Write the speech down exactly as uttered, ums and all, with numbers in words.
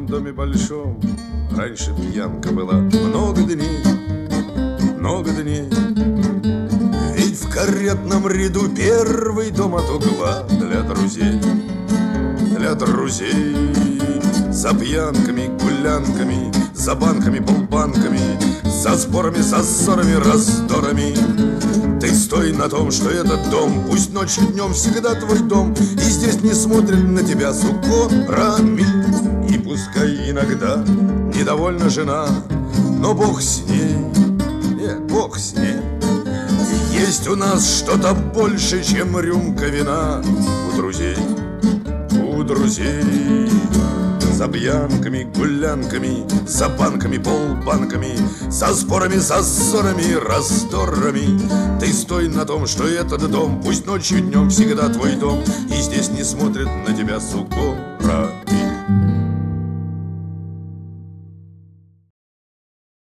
доме большом раньше пьянка была много дней, много дней. Ведь в каретном ряду первый дом от угла для друзей, для друзей. За пьянками, гулянками, за банками, полбанками, за спорами, за ссорами, раздорами. Ты стой на том, что этот дом, пусть ночью, днем всегда твой дом, и здесь не смотрят на тебя с укорами. И пускай иногда недовольна жена, но Бог с ней, нет, Бог с ней. Есть у нас что-то больше, чем рюмка вина у друзей, у друзей. За пьянками, гулянками, за банками, полбанками, за спорами, за ссорами, раздорами. Ты стой на том, что этот дом, пусть ночью, днем всегда твой дом, и здесь не смотрят на тебя с укорами.